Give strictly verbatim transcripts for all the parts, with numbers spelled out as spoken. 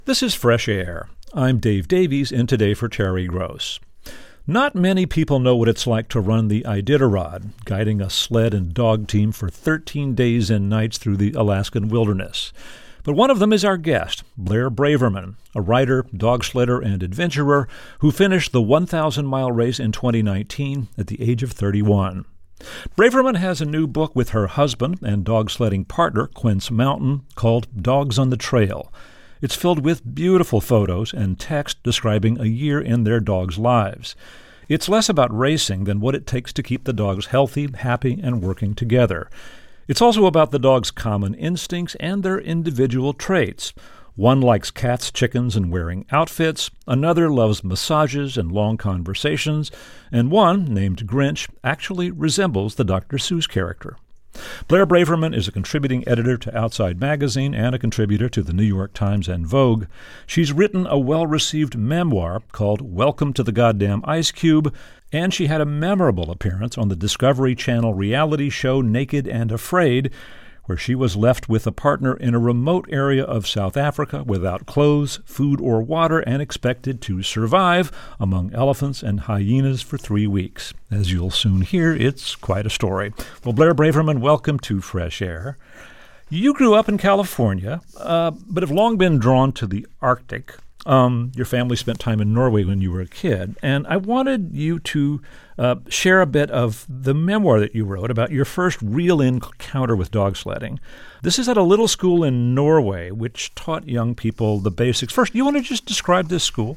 This is Fresh Air. I'm Dave Davies, in today for Terry Gross. Not many people know what it's like to run the Iditarod, guiding a sled and dog team for thirteen days and nights through the Alaskan wilderness. But one of them is our guest, Blair Braverman, a writer, dog sledder, and adventurer who finished the one thousand mile race in twenty nineteen at the age of thirty-one. Braverman has a new book with her husband and dog sledding partner, Quince Mountain, called Dogs on the Trail. It's filled with beautiful photos and text describing a year in their dogs' lives. It's less about racing than what it takes to keep the dogs healthy, happy, and working together. It's also about the dogs' common instincts and their individual traits. One likes cats, chickens, and wearing outfits. Another loves massages and long conversations. And one, named Grinch, actually resembles the Doctor Seuss character. Blair Braverman is a contributing editor to Outside Magazine and a contributor to the New York Times and Vogue. She's written a well-received memoir called Welcome to the Goddamn Ice Cube, and she had a memorable appearance on the Discovery Channel reality show Naked and Afraid, where she was left with a partner in a remote area of South Africa without clothes, food, or water and expected to survive among elephants and hyenas for three weeks. As you'll soon hear, it's quite a story. Well, Blair Braverman, welcome to Fresh Air. You grew up in California, uh, but have long been drawn to the Arctic. Um, your family spent time in Norway when you were a kid, and I wanted you to uh, share a bit of the memoir that you wrote about your first real encounter with dog sledding. This is at a little school in Norway, which taught young people the basics. First, you want to just describe this school?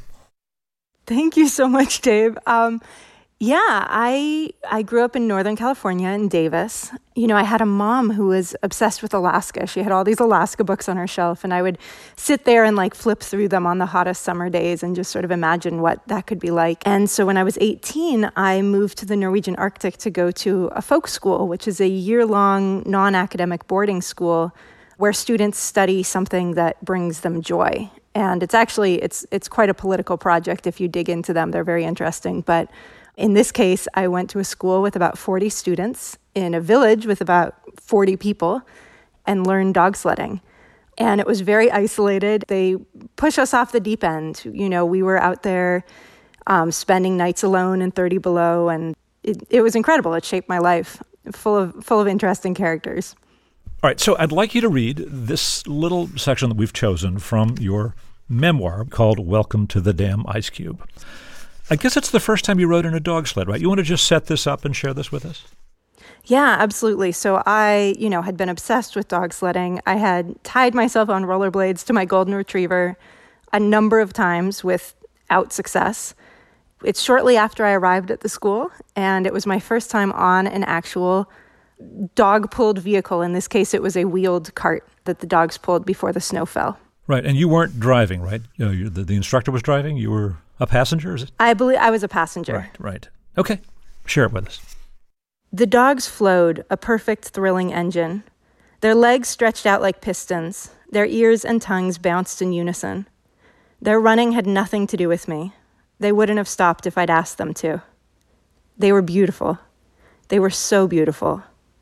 Thank you so much, Dave. Um, yeah, I I grew up in Northern California in Davis. You know, I had a mom who was obsessed with Alaska. She had all these Alaska books on her shelf, and I would sit there and like flip through them on the hottest summer days and just sort of imagine what that could be like. And so when I was eighteen, I moved to the Norwegian Arctic to go to a folk school, which is a year-long non-academic boarding school where students study something that brings them joy. And it's actually, it's it's quite a political project if you dig into them. They're very interesting. But in this case, I went to a school with about forty students in a village with about forty people and learned dog sledding. And it was very isolated. They pushed us off the deep end. You know, we were out there um, spending nights alone in thirty below, and it, it was incredible. It shaped my life, full of full of interesting characters. All right, so I'd like you to read this little section that we've chosen from your memoir called Welcome to the Damn Ice Cube. I guess it's the first time you rode in a dog sled, right? You want to just set this up and share this with us? Yeah, absolutely. So I, you know, had been obsessed with dog sledding. I had tied myself on rollerblades to my golden retriever a number of times without success. It's shortly after I arrived at the school, and it was my first time on an actual dog-pulled vehicle. In this case, it was a wheeled cart that the dogs pulled before the snow fell. Right, and you weren't driving, right? You know, you, the, the instructor was driving? You were a passenger? Is it? I believe I was a passenger. Right, right. Okay, share it with us. The dogs flowed, a perfect, thrilling engine. Their legs stretched out like pistons. Their ears and tongues bounced in unison. Their running had nothing to do with me. They wouldn't have stopped if I'd asked them to. They were beautiful. They were so beautiful.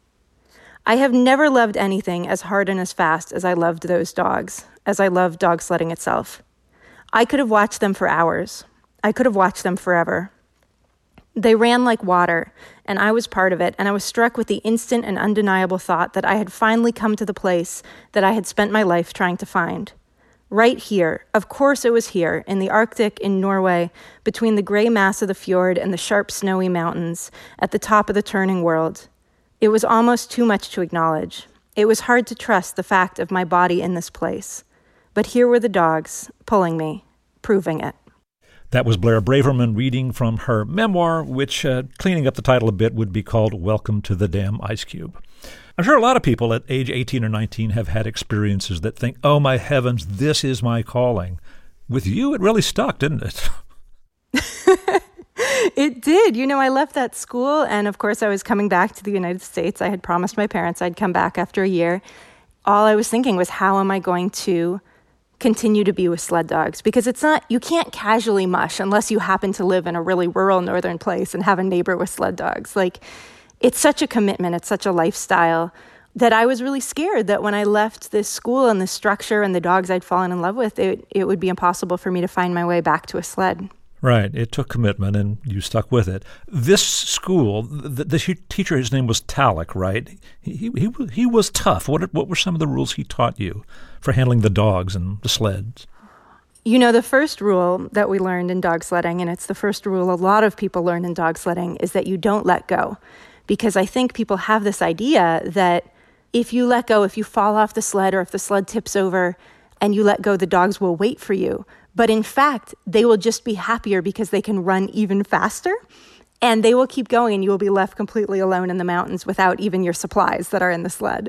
I have never loved anything as hard and as fast as I loved those dogs, as I loved dog sledding itself. I could have watched them for hours. I could have watched them forever. They ran like water, and I was part of it, and I was struck with the instant and undeniable thought that I had finally come to the place that I had spent my life trying to find. Right here, of course it was here, in the Arctic, in Norway, between the gray mass of the fjord and the sharp snowy mountains, at the top of the turning world. It was almost too much to acknowledge. It was hard to trust the fact of my body in this place. But here were the dogs, pulling me, proving it. That was Blair Braverman reading from her memoir, which, uh, cleaning up the title a bit, would be called Welcome to the Damn Ice Cube. I'm sure a lot of people at age eighteen or nineteen have had experiences that think, oh my heavens, this is my calling. With you, it really stuck, didn't it? It did. You know, I left that school, and of course I was coming back to the United States. I had promised my parents I'd come back after a year. All I was thinking was, how am I going to continue to be with sled dogs? Because it's not, you can't casually mush unless you happen to live in a really rural northern place and have a neighbor with sled dogs. Like, it's such a commitment. It's such a lifestyle. that I was really scared that when I left this school and this structure and the dogs I'd fallen in love with, it, it would be impossible for me to find my way back to a sled. Right. It took commitment, and you stuck with it. This school, the, the teacher, his name was Talek, right? He, he he was tough. What what were some of the rules he taught you for handling the dogs and the sleds? You know, the first rule that we learned in dog sledding, and it's the first rule a lot of people learn in dog sledding, is that you don't let go. Because I think people have this idea that if you let go, if you fall off the sled or if the sled tips over and you let go, the dogs will wait for you. But in fact, they will just be happier because they can run even faster, and they will keep going, and you will be left completely alone in the mountains without even your supplies that are in the sled.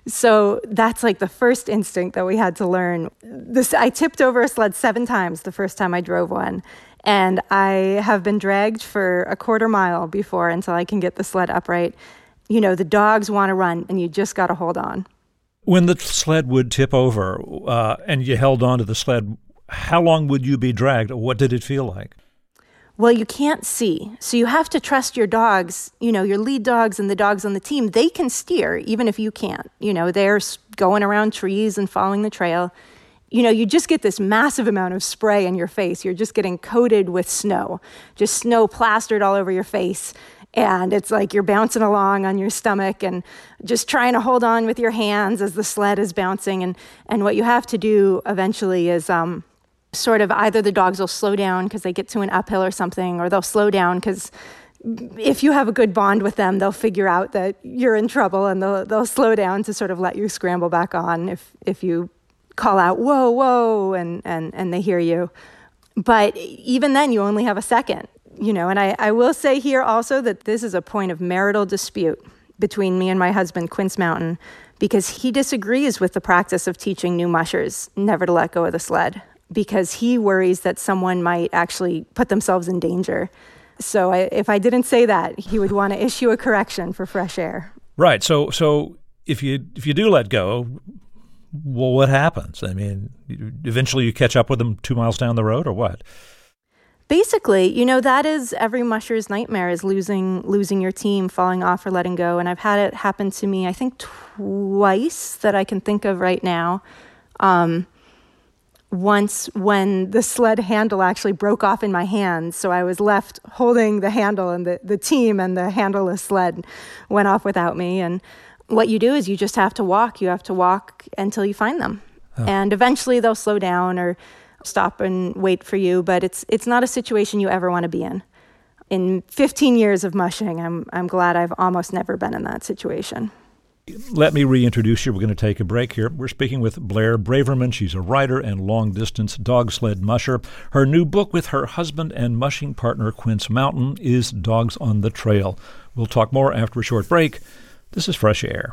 So that's like the first instinct that we had to learn. This, I tipped over a sled seven times the first time I drove one, and I have been dragged for a quarter mile before until I can get the sled upright. You know, the dogs want to run, and you just got to hold on. When the sled would tip over uh, and you held on to the sled, how long would you be dragged? What did it feel like? Well, you can't see. So you have to trust your dogs, you know, your lead dogs and the dogs on the team. They can steer even if you can't. You know, they're going around trees and following the trail. You know, you just get this massive amount of spray in your face. You're just getting coated with snow, just snow plastered all over your face. And it's like you're bouncing along on your stomach and just trying to hold on with your hands as the sled is bouncing. And, and what you have to do eventually is um, sort of either the dogs will slow down because they get to an uphill or something, or they'll slow down because if you have a good bond with them, they'll figure out that you're in trouble, and they'll they'll slow down to sort of let you scramble back on if if you call out, whoa, whoa, and, and, and they hear you. But even then, you only have a second. You know, and I, I will say here also that this is a point of marital dispute between me and my husband, Quince Mountain, because he disagrees with the practice of teaching new mushers never to let go of the sled, because he worries that someone might actually put themselves in danger. So I, if I didn't say that, he would want to issue a correction for fresh air. Right. So so if you if you do let go, well, what happens? I mean, eventually you catch up with them two miles down the road, or what? Basically, you know, that is every musher's nightmare, is losing losing your team, falling off or letting go. And I've had it happen to me, I think, twice that I can think of right now. Um, once when the sled handle actually broke off in my hands, so I was left holding the handle, and the, the team and the handleless sled went off without me. And what you do is you just have to walk. You have to walk until you find them. Oh. And eventually they'll slow down or stop and wait for you, but it's it's not a situation you ever want to be in. In fifteen years of mushing, I'm I'm glad I've almost never been in that situation. Let me reintroduce you. We're going to take a break here. We're speaking with Blair Braverman. She's a writer and long-distance dog sled musher. Her new book with her husband and mushing partner, Quince Mountain, is Dogs on the Trail. We'll talk more after a short break. This is Fresh Air.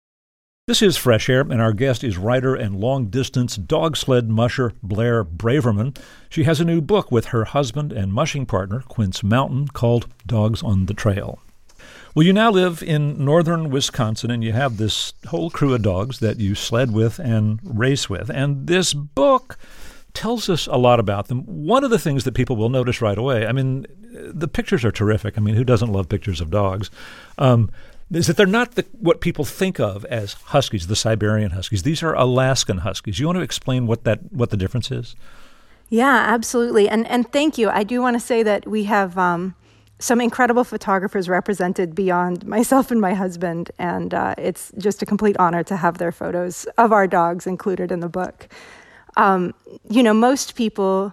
This is Fresh Air, and our guest is writer and long-distance dog sled musher Blair Braverman. She has a new book with her husband and mushing partner, Quince Mountain, called Dogs on the Trail. Well, you now live in northern Wisconsin, and you have this whole crew of dogs that you sled with and race with. And this book tells us a lot about them. One of the things that people will notice right away, I mean, the pictures are terrific. I mean, who doesn't love pictures of dogs? Um, is that they're not the, what people think of as huskies, the Siberian huskies. These are Alaskan huskies. You want to explain what that what the difference is? Yeah, absolutely. And and thank you. I do want to say that we have um, some incredible photographers represented beyond myself and my husband, and uh, it's just a complete honor to have their photos of our dogs included in the book. Um, you know, most people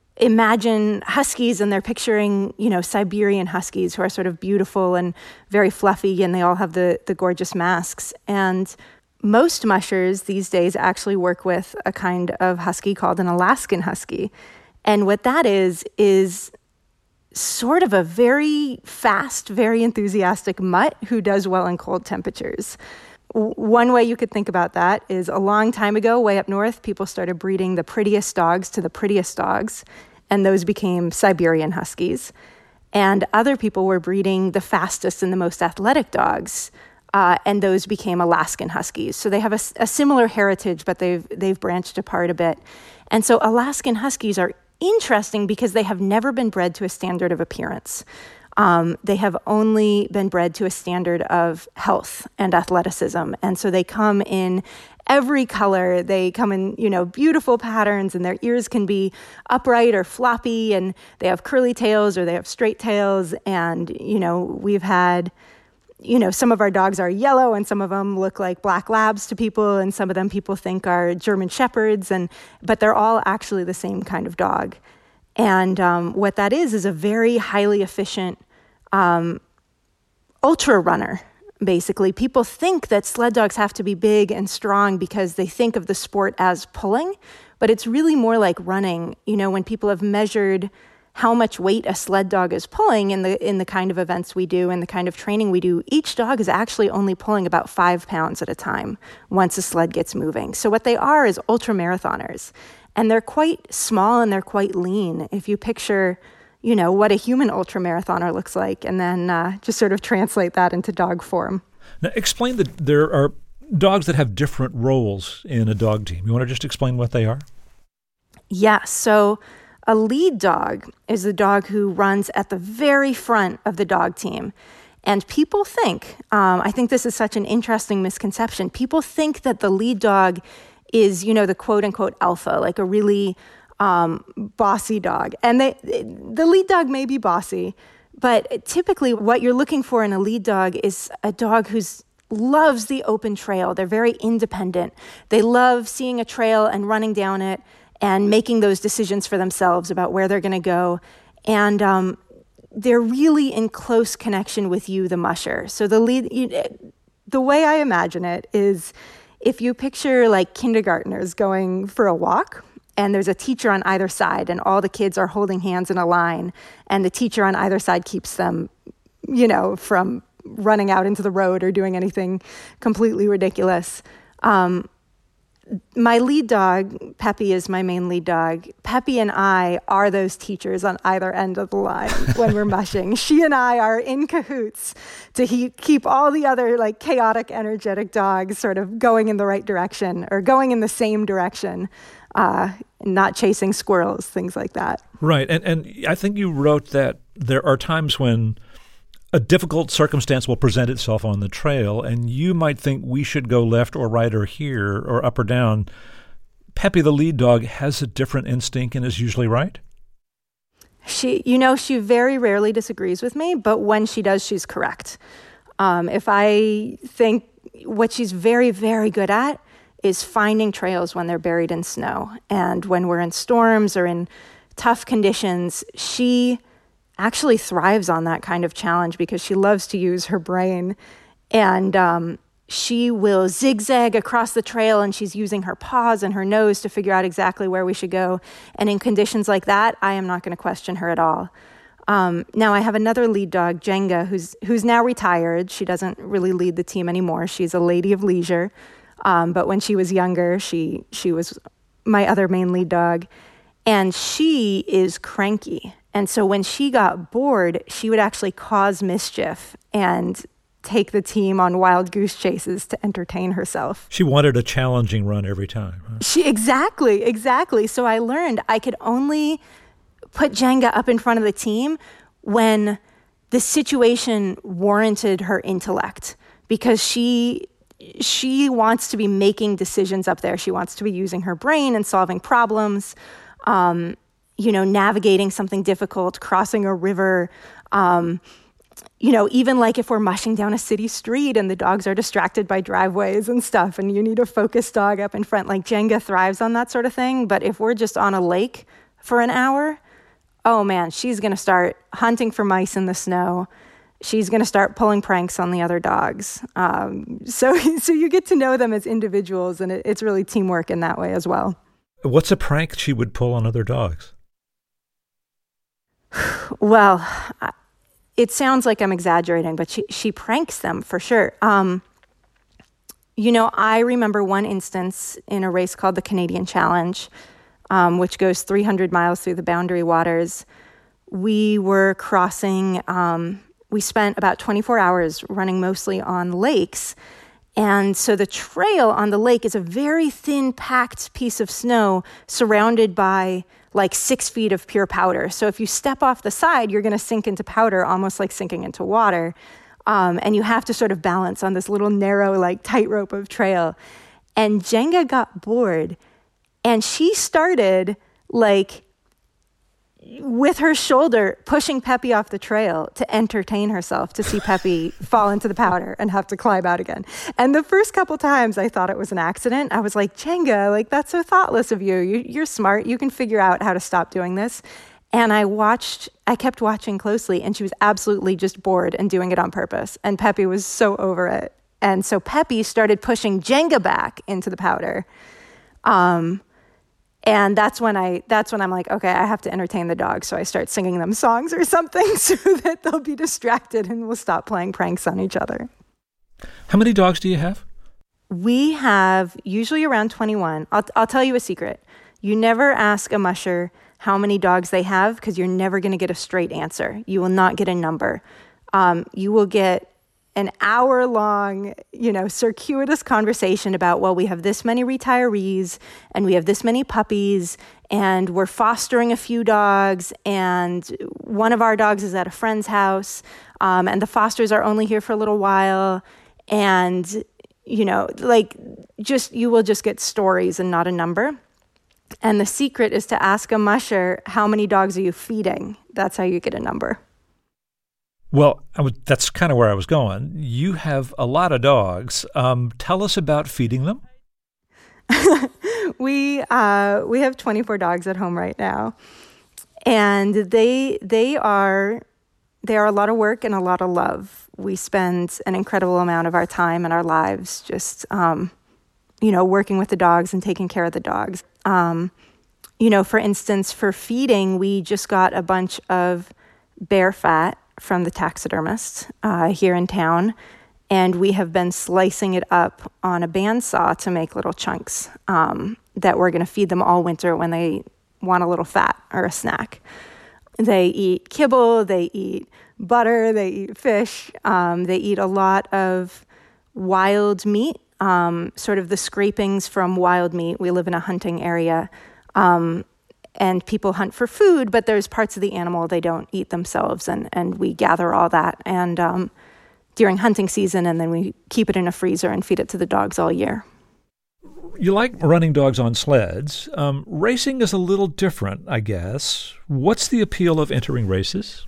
imagine huskies and they're picturing, you know, Siberian huskies who are sort of beautiful and very fluffy, and they all have the, the gorgeous masks. And most mushers these days actually work with a kind of husky called an Alaskan husky. And what that is, is sort of a very fast, very enthusiastic mutt who does well in cold temperatures. One way you could think about that is a long time ago, way up north, people started breeding the prettiest dogs to the prettiest dogs, and those became Siberian huskies. And other people were breeding the fastest and the most athletic dogs, uh, and those became Alaskan huskies. So they have a, a similar heritage, but they've they've branched apart a bit. And so Alaskan huskies are interesting because they have never been bred to a standard of appearance. Um, they have only been bred to a standard of health and athleticism. And so they come in every color. They come in, you know, beautiful patterns, and their ears can be upright or floppy, and they have curly tails or they have straight tails. And, you know, we've had, you know, some of our dogs are yellow, and some of them look like black labs to people, and some of them people think are German shepherds, and but they're all actually the same kind of dog. And um, what that is is a very highly efficient Um, ultra runner, basically. People think that sled dogs have to be big and strong because they think of the sport as pulling, but it's really more like running. You know, when people have measured how much weight a sled dog is pulling in the in the kind of events we do and the kind of training we do, each dog is actually only pulling about five pounds at a time once a sled gets moving. So what they are is ultra marathoners, and they're quite small and they're quite lean. If you picture, you know, what a human ultramarathoner looks like, and then uh, just sort of translate that into dog form. Now, explain that there are dogs that have different roles in a dog team. You want to just explain what they are? Yeah, so a lead dog is the dog who runs at the very front of the dog team. And people think, um, I think this is such an interesting misconception, people think that the lead dog is, you know, the quote-unquote alpha, like a really Um, bossy dog. And they, the lead dog may be bossy, but typically what you're looking for in a lead dog is a dog who's loves the open trail. They're very independent. They love seeing a trail and running down it and making those decisions for themselves about where they're going to go. And um, they're really in close connection with you, the musher. So the lead, you, the way I imagine it is if you picture like kindergartners going for a walk, and there's a teacher on either side, and all the kids are holding hands in a line, and the teacher on either side keeps them, you know, from running out into the road or doing anything completely ridiculous. Um, my lead dog, Peppy, is my main lead dog. Peppy and I are those teachers on either end of the line when we're mushing. She and I are in cahoots to he- keep all the other like chaotic, energetic dogs sort of going in the right direction or going in the same direction. Uh, not chasing squirrels, things like that. Right. And and I think you wrote that there are times when a difficult circumstance will present itself on the trail, and you might think we should go left or right or here or up or down. Peppy, the lead dog, has a different instinct and is usually right? She, you know, she very rarely disagrees with me, but when she does, she's correct. Um, if I think what she's very, very good at is finding trails when they're buried in snow. And when we're in storms or in tough conditions, she actually thrives on that kind of challenge because she loves to use her brain. And um, she will zigzag across the trail, and she's using her paws and her nose to figure out exactly where we should go. And in conditions like that, I am not going to question her at all. Um, now, I have another lead dog, Jenga, who's who's now retired. She doesn't really lead the team anymore. She's a lady of leisure. Um, but when she was younger, she she was my other main lead dog. And she is cranky. And so when she got bored, she would actually cause mischief and take the team on wild goose chases to entertain herself. She wanted a challenging run every time. Huh? She exactly, exactly. So I learned I could only put Jenga up in front of the team when the situation warranted her intellect, because she she wants to be making decisions up there. She wants to be using her brain and solving problems, um, you know, navigating something difficult, crossing a river, um, you know, even like if we're mushing down a city street and the dogs are distracted by driveways and stuff and you need a focused dog up in front, like Jenga thrives on that sort of thing. But if we're just on a lake for an hour, oh man, she's going to start hunting for mice in the snow. She's going to start pulling pranks on the other dogs. Um, so, so you get to know them as individuals, and it, it's really teamwork in that way as well. What's a prank she would pull on other dogs? Well, it sounds like I'm exaggerating, but she, she pranks them for sure. Um, you know, I remember one instance in a race called the Canadian Challenge, um, which goes three hundred miles through the Boundary Waters. We were crossing, um, we spent about twenty-four hours running mostly on lakes, And so the trail on the lake is a very thin, packed piece of snow surrounded by like six feet of pure powder. So if you step off the side, you're going to sink into powder, almost like sinking into water. Um, and you have to sort of balance on this little narrow, like tightrope of trail. And Jenga got bored, and she started like with her shoulder pushing Peppy off the trail to entertain herself, to see Peppy fall into the powder and have to climb out again. And the first couple times I thought it was an accident. I was like, Jenga, like, that's so thoughtless of you. you. You're smart. You can figure out how to stop doing this. And I watched, I kept watching closely, and she was absolutely just bored and doing it on purpose. And Peppy was so over it. And so Peppy started pushing Jenga back into the powder. Um, And that's when I, that's when I'm like, okay, I have to entertain the dogs. So I start singing them songs or something so that they'll be distracted and we'll stop playing pranks on each other. How many dogs do you have? We have usually around twenty-one. I'll, I'll tell you a secret. You never ask a musher how many dogs they have because you're never going to get a straight answer. You will not get a number. Um, you will get an hour-long, you know, circuitous conversation about, well, we have this many retirees, and we have this many puppies, and we're fostering a few dogs, and one of our dogs is at a friend's house, um, and the fosters are only here for a little while, and, you know, like, just, you will just get stories and not a number. And the secret is to ask a musher, how many dogs are you feeding? That's how you get a number. Well, I would, that's kind of where I was going. You have a lot of dogs. Um, tell us about feeding them. we uh, we have twenty-four dogs at home right now, and they they are they are a lot of work and a lot of love. We spend an incredible amount of our time and our lives just um, you know working with the dogs and taking care of the dogs. Um, you know, for instance, for feeding, we just got a bunch of bear fat from the taxidermist uh, here in town, and we have been slicing it up on a bandsaw to make little chunks um, that we're going to feed them all winter when they want a little fat or a snack. They eat kibble, they eat butter, they eat fish, um, they eat a lot of wild meat, um, sort of the scrapings from wild meat. We live in a hunting area, um, and people hunt for food, but there's parts of the animal they don't eat themselves, and, and we gather all that and um, during hunting season, and then we keep it in a freezer and feed it to the dogs all year. You like running dogs on sleds. Um, racing is a little different, I guess. What's the appeal of entering races?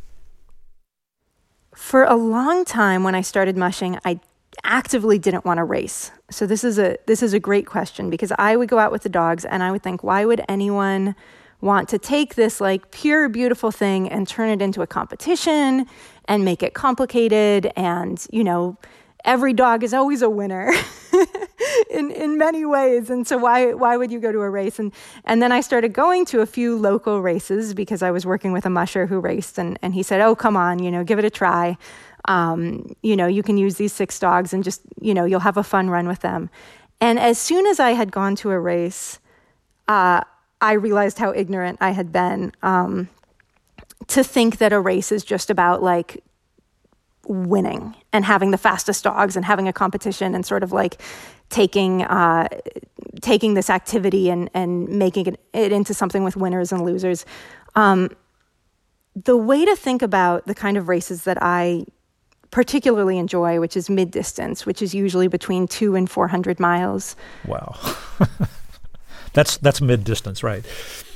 For a long time when I started mushing, I actively didn't want to race. So this is a this is a great question, because I would go out with the dogs and I would think, why would anyone want to take this like pure, beautiful thing and turn it into a competition and make it complicated? And, you know, every dog is always a winner in in many ways. And so why why would you go to a race? And and then I started going to a few local races because I was working with a musher who raced, and, and he said, oh, come on, you know, give it a try. Um, you know, you can use these six dogs and just, you know, you'll have a fun run with them. And as soon as I had gone to a race, uh, I realized how ignorant I had been um, to think that a race is just about like winning and having the fastest dogs and having a competition and sort of like taking uh, taking this activity and, and making it, it into something with winners and losers. Um, the way to think about the kind of races that I particularly enjoy, which is mid-distance, which is usually between two and four hundred miles. Wow. that's that's mid-distance, right?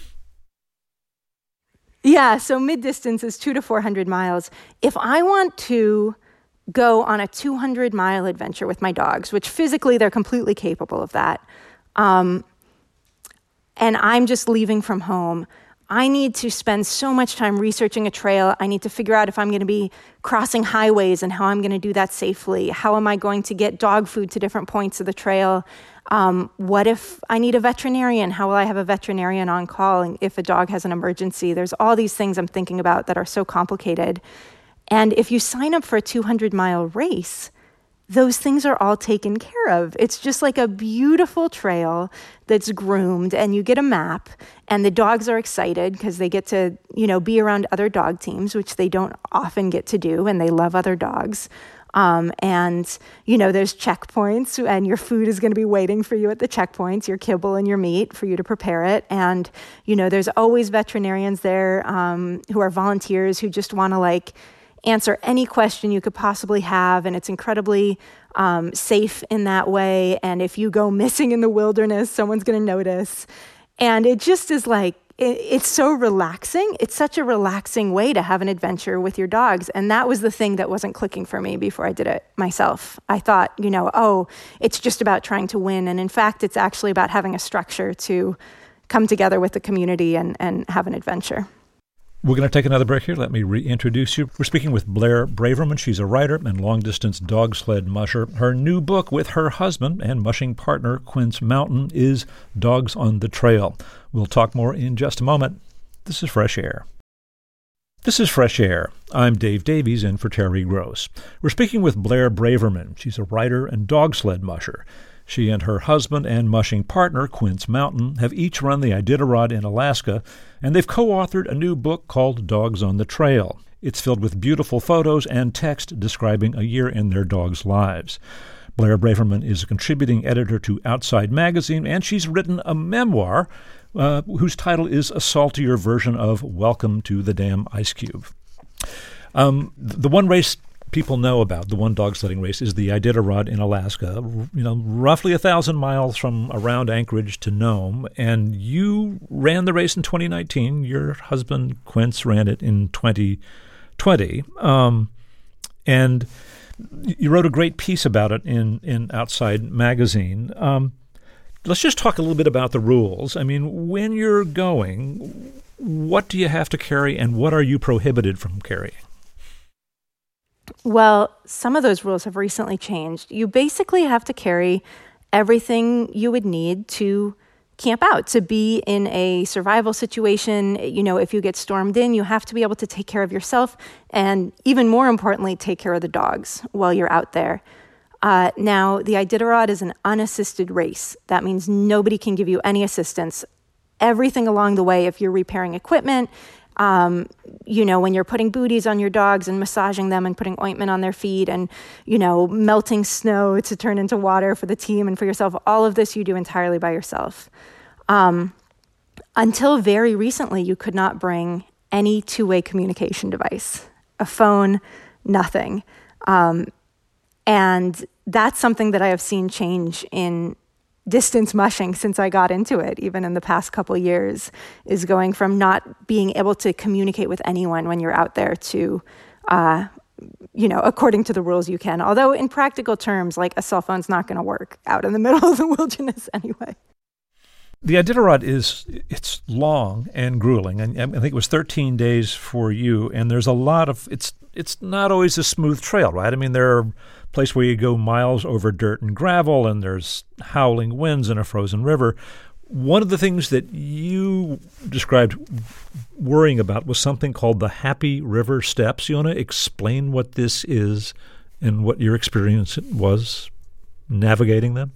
Yeah, so mid-distance is two to four hundred miles. If I want to go on a two hundred mile adventure with my dogs, which physically they're completely capable of that, um, and I'm just leaving from home, I need to spend so much time researching a trail. I need to figure out if I'm going to be crossing highways and how I'm going to do that safely. How am I going to get dog food to different points of the trail? Um, what if I need a veterinarian? How will I have a veterinarian on call if a dog has an emergency? There's all these things I'm thinking about that are so complicated. And if you sign up for a two hundred mile race, those things are all taken care of. It's just like a beautiful trail that's groomed, and you get a map, and the dogs are excited because they get to, you know, be around other dog teams, which they don't often get to do, and they love other dogs. Um, and, you know, there's checkpoints, and your food is going to be waiting for you at the checkpoints, your kibble and your meat for you to prepare it. And, you know, there's always veterinarians there um, who are volunteers who just want to, like, answer any question you could possibly have. And it's incredibly um, safe in that way. And if you go missing in the wilderness, someone's going to notice. And it just is like, it's so relaxing. It's such a relaxing way to have an adventure with your dogs. And that was the thing that wasn't clicking for me before I did it myself. I thought, you know, oh, it's just about trying to win. And in fact, it's actually about having a structure to come together with the community and, and have an adventure. We're going to take another break here. Let me reintroduce you. We're speaking with Blair Braverman. She's a writer and long-distance dog sled musher. Her new book with her husband and mushing partner, Quince Mountain, is Dogs on the Trail. We'll talk more in just a moment. This is Fresh Air. This is Fresh Air. I'm Dave Davies, in for Terry Gross. We're speaking with Blair Braverman. She's a writer and dog sled musher. She and her husband and mushing partner, Quince Mountain, have each run the Iditarod in Alaska, and they've co-authored a new book called Dogs on the Trail. It's filled with beautiful photos and text describing a year in their dogs' lives. Blair Braverman is a contributing editor to Outside Magazine, and she's written a memoir uh, whose title is a saltier version of Welcome to the Damn Ice Cube. Um, the one race people know about, the one dog sledding race, is the Iditarod in Alaska, you know, roughly a thousand miles from around Anchorage to Nome. And you ran the race in twenty nineteen. Your husband, Quince, ran it in twenty twenty. Um, and you wrote a great piece about it in, in Outside Magazine. Um, let's just talk a little bit about the rules. I mean, when you're going, what do you have to carry and what are you prohibited from carrying? Well, some of those rules have recently changed. You basically have to carry everything you would need to camp out, to be in a survival situation. You know, if you get stormed in, you have to be able to take care of yourself and, even more importantly, take care of the dogs while you're out there. Uh, now, the Iditarod is an unassisted race. That means nobody can give you any assistance. Everything along the way, if you're repairing equipment, Um, you know, when you're putting booties on your dogs and massaging them and putting ointment on their feet and, you know, melting snow to turn into water for the team and for yourself, all of this you do entirely by yourself. Um, until very recently, you could not bring any two-way communication device, a phone, nothing. Um, and that's something that I have seen change in distance mushing since I got into it, even in the past couple years, is going from not being able to communicate with anyone when you're out there to, uh, you know, according to the rules you can. Although in practical terms, like a cell phone's not going to work out in the middle of the wilderness anyway. The Iditarod is, it's long and grueling, and I think it was thirteen days for you, and there's a lot of, it's it's not always a smooth trail, right? I mean, there are places where you go miles over dirt and gravel, and there's howling winds and a frozen river. One of the things that you described worrying about was something called the Happy River Steps. You want to explain what this is and what your experience was navigating them?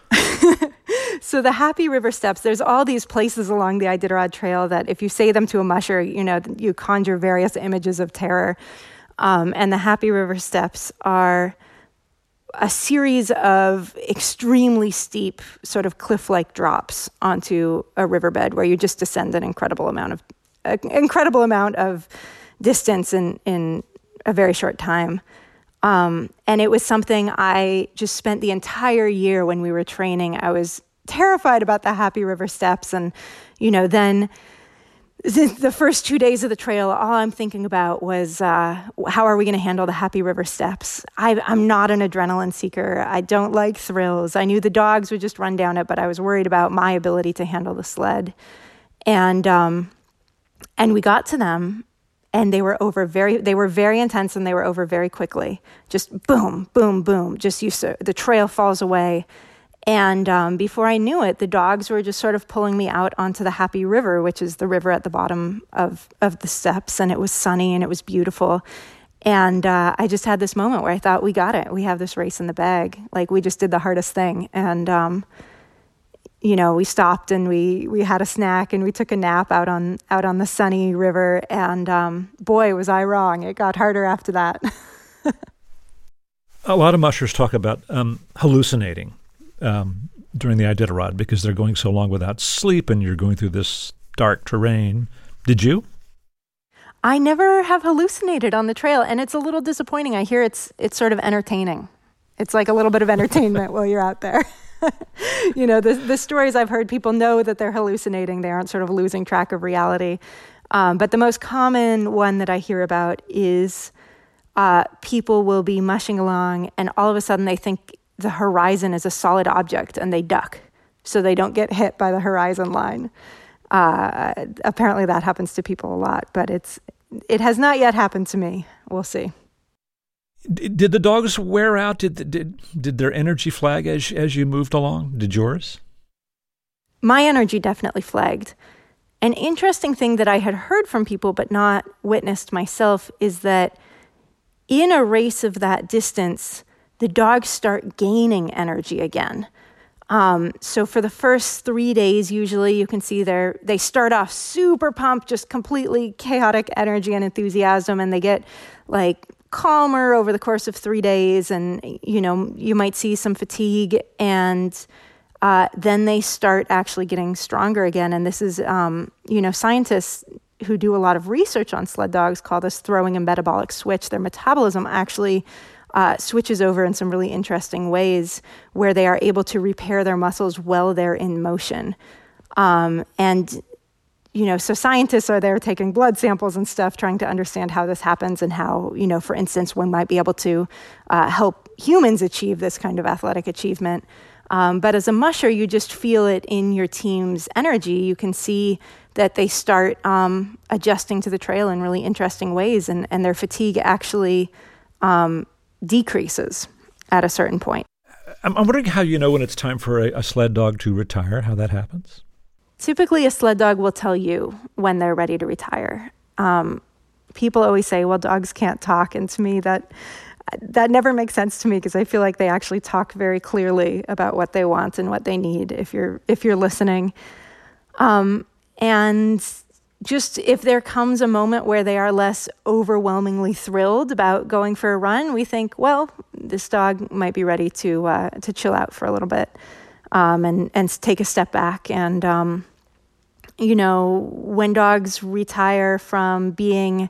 So the Happy River Steps, there's all these places along the Iditarod Trail that if you say them to a musher, you know, you conjure various images of terror. Um, and the Happy River Steps are a series of extremely steep sort of cliff-like drops onto a riverbed where you just descend an incredible amount of an incredible amount of distance in, in a very short time. Um, and it was something I just spent the entire year when we were training. I was terrified about the Happy River Steps. And, you know, then the first two days of the trail, all I'm thinking about was, uh, how are we going to handle the Happy River Steps? I, I'm not an adrenaline seeker. I don't like thrills. I knew the dogs would just run down it, but I was worried about my ability to handle the sled. And, um, and we got to them, and they were over very, they were very intense, and they were over very quickly. Just boom, boom, boom. Just you, the trail falls away. And um, before I knew it, the dogs were just sort of pulling me out onto the Happy River, which is the river at the bottom of, of the steps. And it was sunny and it was beautiful. And uh, I just had this moment where I thought, we got it. We have this race in the bag. Like, we just did the hardest thing. And, um, you know, we stopped and we we had a snack and we took a nap out on out on the sunny river. And um, boy, was I wrong. It got harder after that. A lot of mushers talk about um, hallucinating um, during the Iditarod because they're going so long without sleep and you're going through this dark terrain. Did you? I never have hallucinated on the trail, and it's a little disappointing. I hear it's it's sort of entertaining. It's like a little bit of entertainment while you're out there. You know, the the stories I've heard, people know that they're hallucinating. They aren't sort of losing track of reality. Um, but the most common one that I hear about is uh, people will be mushing along, and all of a sudden they think the horizon is a solid object, and they duck so they don't get hit by the horizon line. Uh, apparently that happens to people a lot, but it's it has not yet happened to me. We'll see. Did the dogs wear out? Did did did their energy flag as as you moved along? Did yours? My energy definitely flagged. An interesting thing that I had heard from people but not witnessed myself is that in a race of that distance, the dogs start gaining energy again. Um, so for the first three days, usually you can see they're, they start off super pumped, just completely chaotic energy and enthusiasm, and they get like calmer over the course of three days. And, you know, you might see some fatigue, and uh, then they start actually getting stronger again. And this is, um, you know, scientists who do a lot of research on sled dogs call this throwing a metabolic switch. Their metabolism actually Uh, switches over in some really interesting ways where they are able to repair their muscles while they're in motion. Um, and, you know, so scientists are there taking blood samples and stuff, trying to understand how this happens and how, you know, for instance, one might be able to uh, help humans achieve this kind of athletic achievement. Um, but as a musher, you just feel it in your team's energy. You can see that they start um, adjusting to the trail in really interesting ways, and, and their fatigue actually um, decreases at a certain point. I'm, I'm wondering how you know when it's time for a, a sled dog to retire, how that happens? Typically, a sled dog will tell you when they're ready to retire. Um, people always say, well, dogs can't talk. And to me, that that never makes sense to me, because I feel like they actually talk very clearly about what they want and what they need if you're, if you're listening. Um, and just if there comes a moment where they are less overwhelmingly thrilled about going for a run, we think, well, this dog might be ready to uh, to chill out for a little bit um, and, and take a step back. And, um, you know, when dogs retire from being,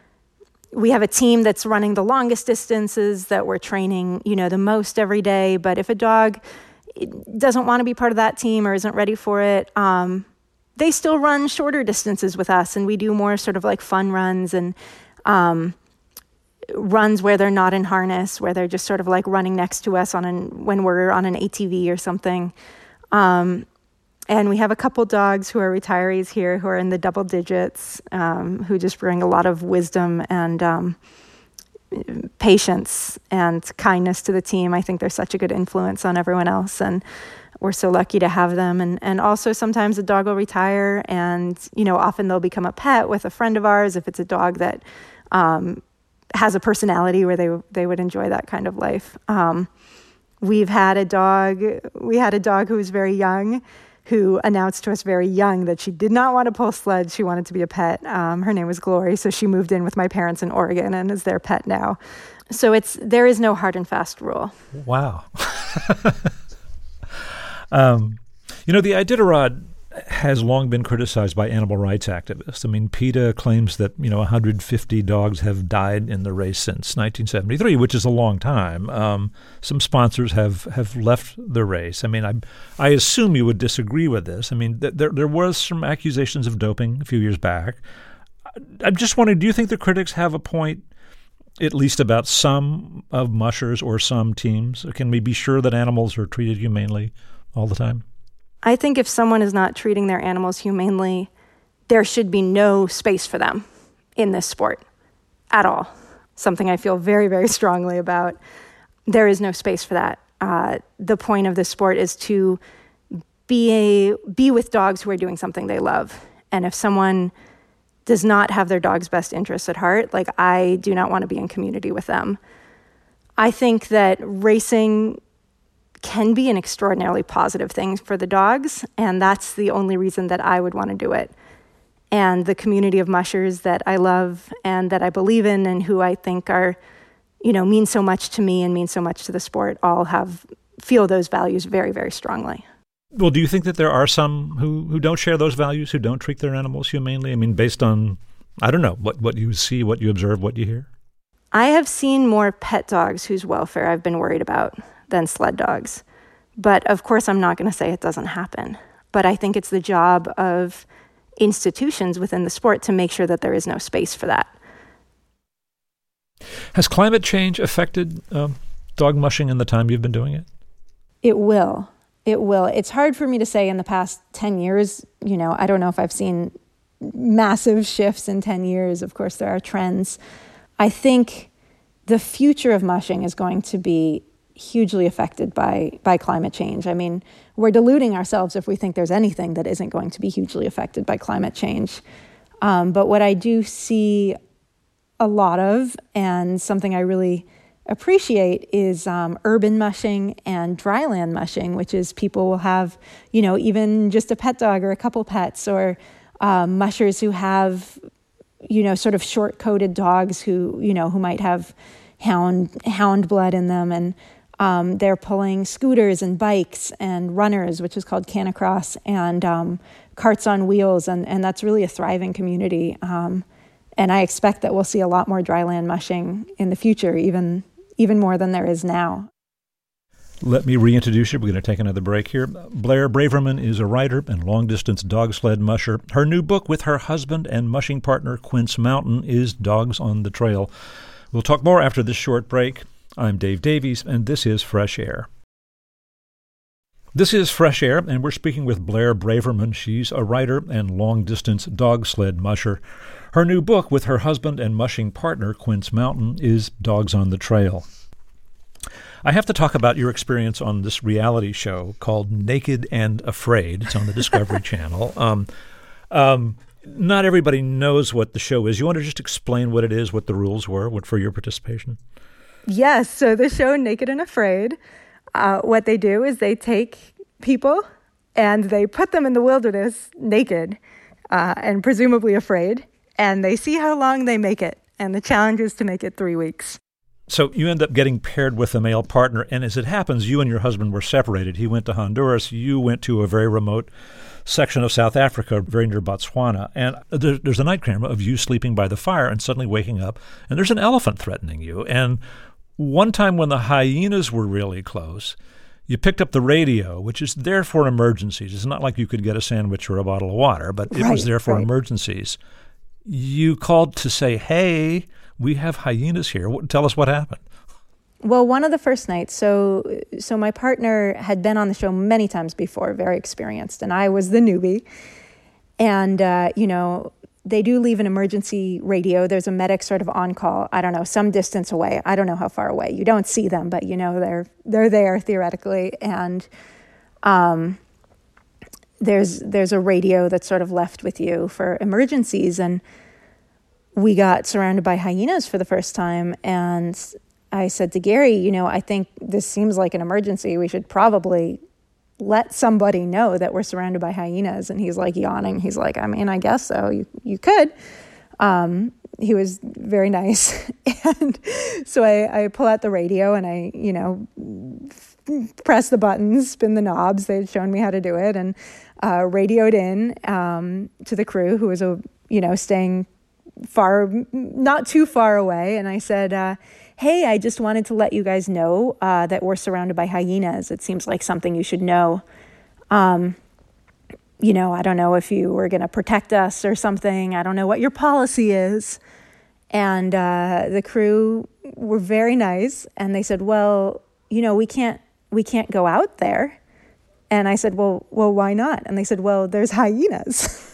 we have a team that's running the longest distances that we're training, you know, the most every day. But if a dog doesn't want to be part of that team or isn't ready for it, um, they still run shorter distances with us, and we do more sort of like fun runs and um, runs where they're not in harness, where they're just sort of like running next to us on an, when we're on an A T V or something. Um, and we have a couple dogs who are retirees here who are in the double digits, um, who just bring a lot of wisdom and um, patience and kindness to the team. I think they're such a good influence on everyone else, and we're so lucky to have them. And, and also sometimes a dog will retire, and, you know, often they'll become a pet with a friend of ours if it's a dog that um, has a personality where they they would enjoy that kind of life. Um, we've had a dog, we had a dog who was very young, who announced to us very young that she did not want to pull sleds. She wanted to be a pet. Um, her name was Glory. So she moved in with my parents in Oregon and is their pet now. So it's, there is no hard and fast rule. Wow. Um, you know, the Iditarod has long been criticized by animal rights activists. I mean, PETA claims that, you know, one hundred fifty dogs have died in the race since nineteen seventy-three, which is a long time. Um, some sponsors have, have left the race. I mean, I I assume you would disagree with this. I mean, th- there there was some accusations of doping a few years back. I'm just wondering, do you think the critics have a point, at least about some of mushers or some teams? Can we be sure that animals are treated humanely all the time? I think if someone is not treating their animals humanely, there should be no space for them in this sport at all. Something I feel very, very strongly about. There is no space for that. Uh, the point of this sport is to be a, be with dogs who are doing something they love. And if someone does not have their dog's best interests at heart, like, I do not want to be in community with them. I think that racing can be an extraordinarily positive thing for the dogs, and that's the only reason that I would want to do it. And the community of mushers that I love and that I believe in and who I think are, you know, mean so much to me and mean so much to the sport all have feel those values very, very strongly. Well, do you think that there are some who, who don't share those values, who don't treat their animals humanely? I mean, based on, I don't know, what, what you see, what you observe, what you hear? I have seen more pet dogs whose welfare I've been worried about than sled dogs. But of course, I'm not going to say it doesn't happen. But I think it's the job of institutions within the sport to make sure that there is no space for that. Has climate change affected um, dog mushing in the time you've been doing it? It will. It will. It's hard for me to say in the past ten years. You know, I don't know if I've seen massive shifts in ten years. Of course, there are trends. I think the future of mushing is going to be hugely affected by, by climate change. I mean, we're deluding ourselves if we think there's anything that isn't going to be hugely affected by climate change. Um, but what I do see a lot of, and something I really appreciate, is um, urban mushing and dryland mushing, which is people will have, you know, even just a pet dog or a couple pets, or um, mushers who have, you know, sort of short-coated dogs who, you know, who might have hound hound blood in them, and um, they're pulling scooters and bikes and runners, which is called Canicross, and um, carts on wheels, and, and that's really a thriving community. Um, and I expect that we'll see a lot more dryland mushing in the future, even even more than there is now. Let me reintroduce you. We're going to take another break here. Blair Braverman is a writer and long-distance dog sled musher. Her new book with her husband and mushing partner, Quince Mountain, is Dogs on the Trail. We'll talk more after this short break. I'm Dave Davies, and this is Fresh Air. This is Fresh Air, and we're speaking with Blair Braverman. She's a writer and long-distance dog sled musher. Her new book with her husband and mushing partner, Quince Mountain, is Dogs on the Trail. I have to talk about your experience on this reality show called Naked and Afraid. It's on the Discovery Channel. Um, um, not everybody knows what the show is. You want to just explain what it is, what the rules were, what for your participation? Yes. So the show Naked and Afraid, uh, what they do is they take people and they put them in the wilderness naked uh, and presumably afraid, and they see how long they make it. And the challenge is to make it three weeks. So you end up getting paired with a male partner, and as it happens, you and your husband were separated. He went to Honduras. You went to a very remote section of South Africa, very near Botswana. And there, there's a night camera of you sleeping by the fire and suddenly waking up, and there's an elephant threatening you. And one time when the hyenas were really close, you picked up the radio, which is there for emergencies. It's not like you could get a sandwich or a bottle of water, but it right, was there for right. emergencies. You called to say, hey, we have hyenas here. Tell us what happened. Well, one of the first nights, so so my partner had been on the show many times before, very experienced, and I was the newbie. And, uh, you know, they do leave an emergency radio. There's a medic sort of on call, I don't know, some distance away. I don't know how far away. You don't see them, but, you know, they're they're there theoretically. And um, there's there's a radio that's sort of left with you for emergencies. And we got surrounded by hyenas for the first time, and I said to Gary, you know, I think this seems like an emergency. We should probably let somebody know that we're surrounded by hyenas. And he's like yawning. He's like, I mean, I guess so. You you could. Um, he was very nice. And so I, I pull out the radio and I, you know, press the buttons, spin the knobs. They'd shown me how to do it, and uh, radioed in um, to the crew, who was, a you know, staying far, not too far away. And I said, uh, hey, I just wanted to let you guys know uh, that we're surrounded by hyenas. It seems like something you should know. Um, you know, I don't know if you were going to protect us or something. I don't know what your policy is. And uh, the crew were very nice. And they said, well, you know, we can't, we can't go out there. And I said, well, well, why not? And they said, well, there's hyenas.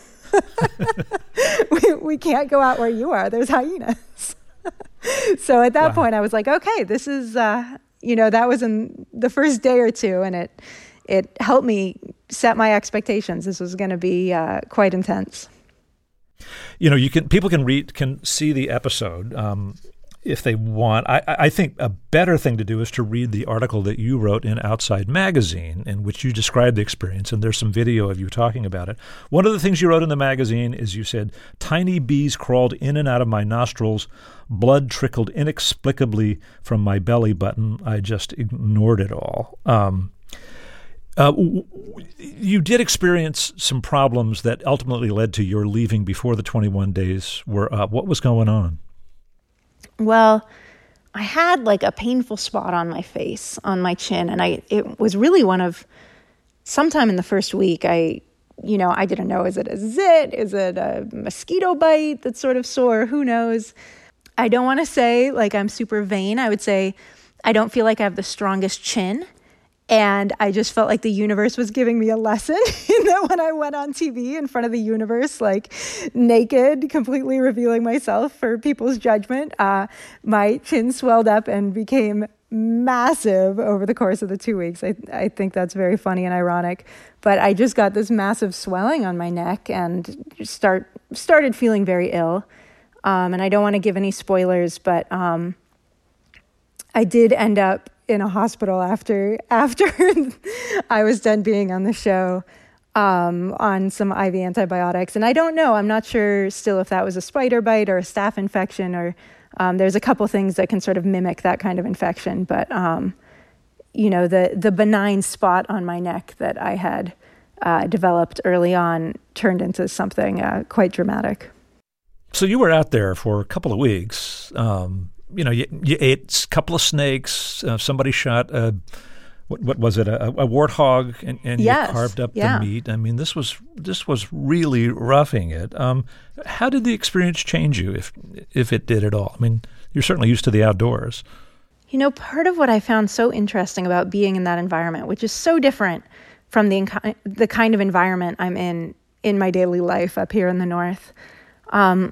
we, we can't go out where you are. There's hyenas. So at that wow. point, I was like, okay, this is, uh, you know, that was in the first day or two, and it it helped me set my expectations. This was going to be uh, quite intense. You know, you can people can read can see the episode um, if they want. I, I think a better thing to do is to read the article that you wrote in Outside Magazine, in which you described the experience, and there's some video of you talking about it. One of the things you wrote in the magazine is you said, tiny bees crawled in and out of my nostrils, blood trickled inexplicably from my belly button. I just ignored it all. Um, uh, w- you did experience some problems that ultimately led to your leaving before the twenty-one days were up. What was going on? Well, I had like a painful spot on my face, on my chin, and I it was really one of, sometime in the first week, I, you know, I didn't know, is it a zit? Is it a mosquito bite that's sort of sore? Who knows? I don't want to say like I'm super vain. I would say I don't feel like I have the strongest chin. And I just felt like the universe was giving me a lesson in that when I went on T V in front of the universe, like naked, completely revealing myself for people's judgment, uh, my chin swelled up and became massive over the course of the two weeks. I, I think that's very funny and ironic. But I just got this massive swelling on my neck and start started feeling very ill. Um, and I don't want to give any spoilers, but um, I did end up in a hospital after after I was done being on the show um, on some I V antibiotics. And I don't know, I'm not sure still if that was a spider bite or a staph infection, or um, there's a couple things that can sort of mimic that kind of infection. But, um, you know, the, the benign spot on my neck that I had uh, developed early on turned into something uh, quite dramatic. So you were out there for a couple of weeks. Um You know, you, you ate a couple of snakes. Uh, somebody shot a, what, what was it, a, a warthog, and, and yes, you carved up yeah. the meat. I mean, this was this was really roughing it. Um, how did the experience change you, if if it did at all? I mean, you're certainly used to the outdoors. You know, part of what I found so interesting about being in that environment, which is so different from the the kind of environment I'm in in my daily life up here in the north, um,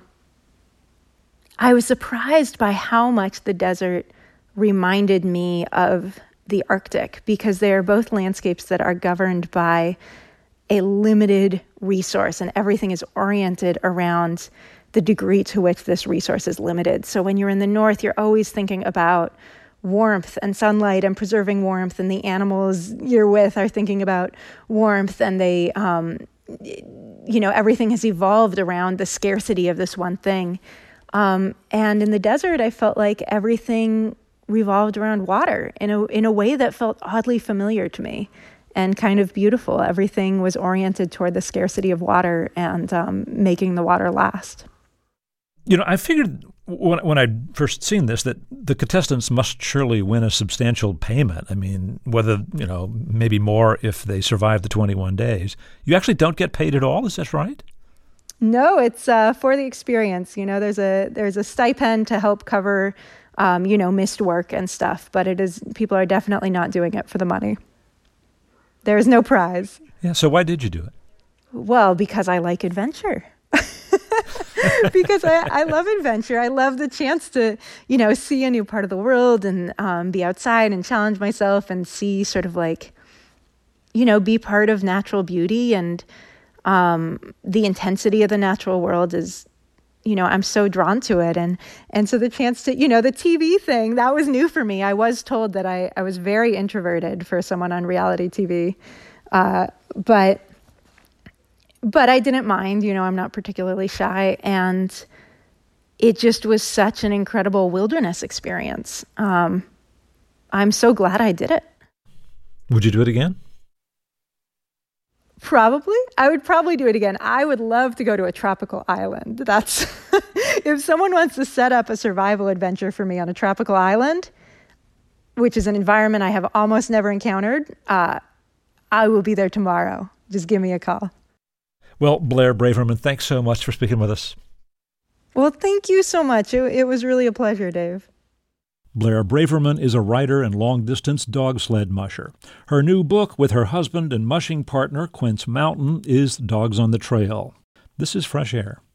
I was surprised by how much the desert reminded me of the Arctic, because they are both landscapes that are governed by a limited resource, and everything is oriented around the degree to which this resource is limited. So when you're in the north, you're always thinking about warmth and sunlight and preserving warmth, and the animals you're with are thinking about warmth, and they, um, you know, everything has evolved around the scarcity of this one thing. Um, and in the desert, I felt like everything revolved around water in a in a way that felt oddly familiar to me and kind of beautiful. Everything was oriented toward the scarcity of water and um, making the water last. You know, I figured when when I'd first seen this that the contestants must surely win a substantial payment. I mean, whether, you know, maybe more if they survive the twenty-one days. You actually don't get paid at all, is that right? No, it's uh, for the experience. You know, there's a there's a stipend to help cover, um, you know, missed work and stuff. But it is people are definitely not doing it for the money. There is no prize. Yeah. So why did you do it? Well, because I like adventure. Because I, I love adventure. I love the chance to, you know, see a new part of the world and um, be outside and challenge myself and see sort of like, you know, be part of natural beauty. And um, the intensity of the natural world is, you know, I'm so drawn to it. And and so the chance to, you know, the T V thing, that was new for me. I was told that I, I was very introverted for someone on reality T V. Uh, but But I didn't mind, you know, I'm not particularly shy. And it just was such an incredible wilderness experience. Um, I'm so glad I did it. Would you do it again? Probably. I would probably do it again. I would love to go to a tropical island. That's, if someone wants to set up a survival adventure for me on a tropical island, which is an environment I have almost never encountered, uh, I will be there tomorrow. Just give me a call. Well, Blair Braverman, thanks so much for speaking with us. Well, thank you so much. It, it was really a pleasure, Dave. Blair Braverman is a writer and long-distance dog sled musher. Her new book with her husband and mushing partner, Quince Mountain, is Dogs on the Trail. This is Fresh Air.